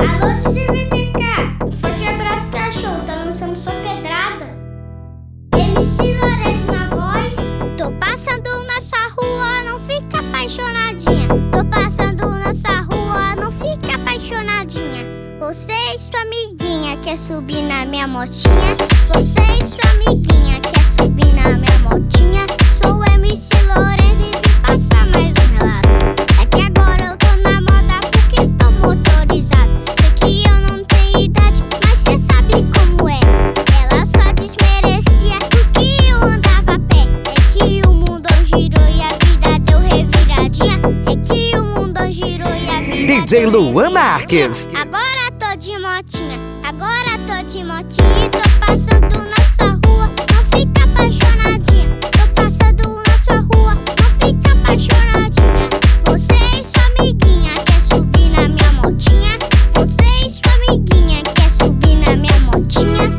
Alô, de VTK, um forte abraço, cachorro, tá lançando sua pedrada. MC Lourenço na voz. Tô passando na sua rua, não fica apaixonadinha. Tô passando na sua rua, não fica apaixonadinha. Você e sua amiguinha quer subir na minha motinha. Você e sua amiguinha quer subir na minha motinha. Sou MC Lourenço e vim passar mais um relato. É que agora eu tô na moda porque tô motorizado. Sei que eu não tenho idade, mas cê sabe como é. Ela só desmerecia porque eu andava a pé. É que o mundo girou e a vida deu reviradinha. É que o mundo girou e a vida DJ deu Luan reviradinha. Marques. Agora tô de motinha, agora tô de motinha e tô passando na sua rua, não fica apaixonadinha. Tô passando na sua rua, não fica apaixonadinha. Você e sua amiguinha quer subir na minha motinha. Você e sua amiguinha quer subir na minha motinha.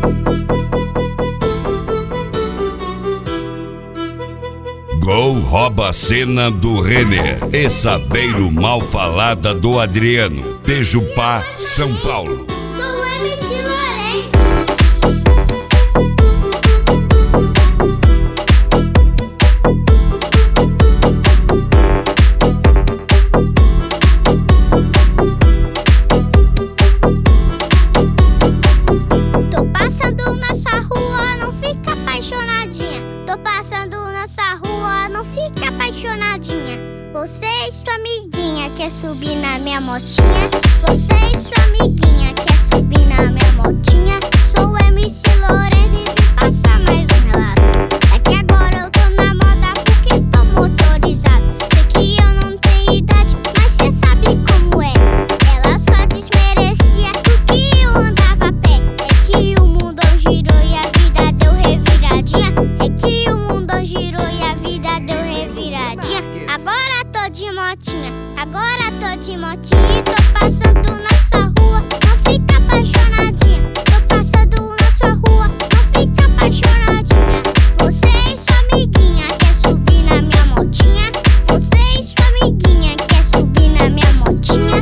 Gol rouba a cena do Renner e Saveiro mal falada do Adriano. Tejupá, São Paulo. Sou o MC Lourenço. Tô passando na sua rua, não fica apaixonadinha. Tô passando na sua rua, não fica apaixonadinha. Você e sua amiguinha quer subir na minha motinha. Você e sua amiguinha quer subir na minha motinha. Sou o MC Lourenço e vim passar mais um relato. É que agora eu tô na moda porque tô motorizado. Sei que eu não tenho idade, mas cê sabe como é. Ela só desmerecia porque eu andava a pé. É que o mundo girou e a vida deu reviradinha. É que o mundo girou e a vida deu reviradinha. Agora tô de motinha, agora tô de motinha e tô passando na sua rua, não fica apaixonadinha. Tô passando na sua rua, não fica apaixonadinha. Você e sua amiguinha quer subir na minha motinha. Você e sua amiguinha quer subir na minha motinha.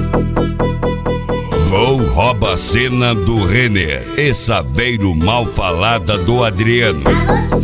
Gol rouba a cena do Renner e Saveiro mal falada do Adriano. Alô,